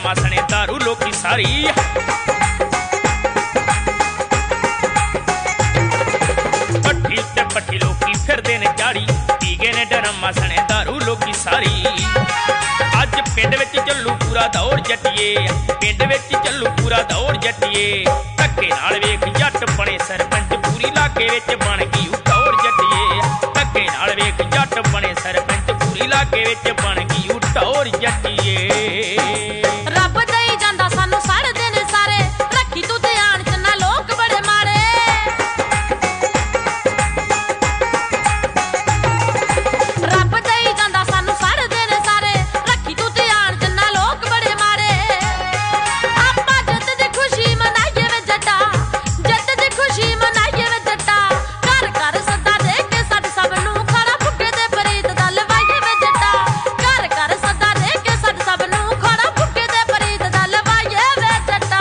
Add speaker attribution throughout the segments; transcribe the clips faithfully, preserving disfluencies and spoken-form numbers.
Speaker 1: derma ਸਣੇ दारू लोकी सारी पट्ठी उत्ते पट्ठी लोकी फिरदे ने झाड़ी पी गए ने डरमा सणे दारू लोकी सारी अज पिंड विच चलू पूरा दौर जट्टिए पिंड विच चलू पूरा दौर जट्टिए धक्के नाल वेख जट बने सरपंच पूरी इलाके विच बन गई टौर जट्टिए धक्के नाल वेख जट बने सरपंच पूरी इलाके विच बन गई टौर जट्टिए
Speaker 2: रब दई जांदा सानू सड़दे ने सारे रखी तू ध्यान च ना लोक बड़े माड़े रब दई जांदा सानू सड़दे ने सारे रखी तू ध्यान च ना लोक बड़े माड़े आपां जित दी खुशी मनाइए वे जट्टा जित दी खुशी मनाइए वे जट्टा घर घर सदा दे के साड सब नू खड़ा फुके दे फरीद दा लवाइए वे जट्टा घर घर सदा दे के साड सब नू खड़ा फुके दे फरीद दा लवाइए वे जट्टा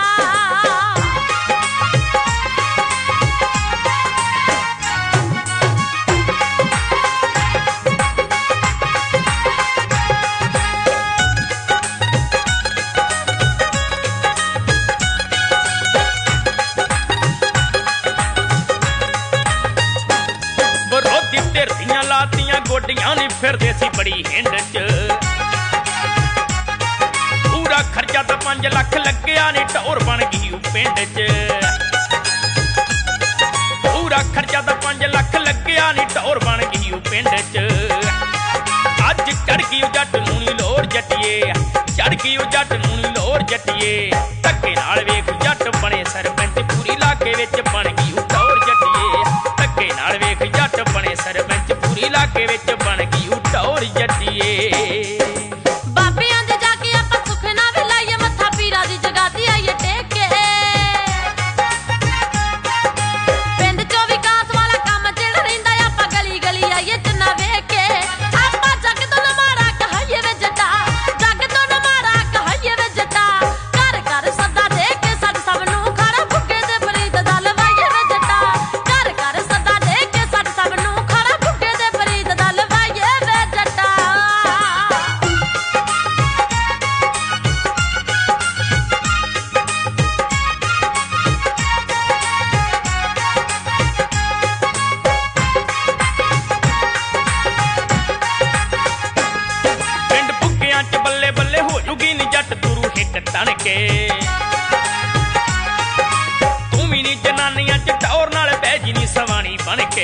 Speaker 1: विरोधी धिरदियां लातियां गोडियां नी फिरदे सी बड़ी हिंड च पूरा खर्चा तो पांच लख लग्या नी टौर बन गई पिंड च पूरा खर्चा तो पांच लख लग्या नी टौर बन गई पिंड च अज चढ़ गई जट नूं नी लोर जट्टिए चढ़ गई जट नूं नी लोर जट्टिए धक्के नाल वेख जट बने सरपंच पूरी इलाके विच बन गई टौर जट्टिए धक्के नाल वेख जट बने सरपंच पूरी इलाके विच बन गई टौर जट्टिए
Speaker 2: बाबियां दे जाके आपां सुखना वे लाइए मत्था पीरा दी जगाती आइए टेक के पिंड चो विकास वाला काम जेड़ा रहिंदा आपां गली गली आइए चन्ना वेख के आपां जग तो न मारा कहाइए वे जट्टा जग तो न मारा कहाइए वे जट्टा घर घर सदा दे के साड सब नू खड़ा फुके दे फरीद दा लवाइए वे जट्टा घर घर सदा दे के साड सब नू खड़ा फुके दे फरीद दा लवाइए वे जट्टा
Speaker 1: पिंड भुग्गियां च बल्ले बल्ले हो जूगी नी जट तुरू हिट तन के तू भी नी जनानियां च टौर नाल बैजी नी सवानी बन के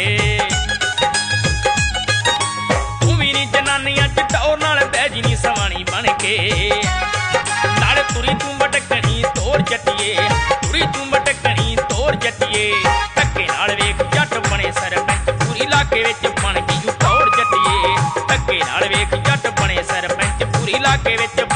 Speaker 1: तू भी नी जनानियां च टौर नाल बैजी नी सवानी बन के नाल तुरी तू मटकनी तोर जट्टिए तुरी तू मटकनी तोर जट्टिए धक्के नाल वेख जट बने सरपंच पूरी इलाके विच बन गई टौर जट्टिए धक्के नाल वेख जट बने सरपंच पूरी इलाके विच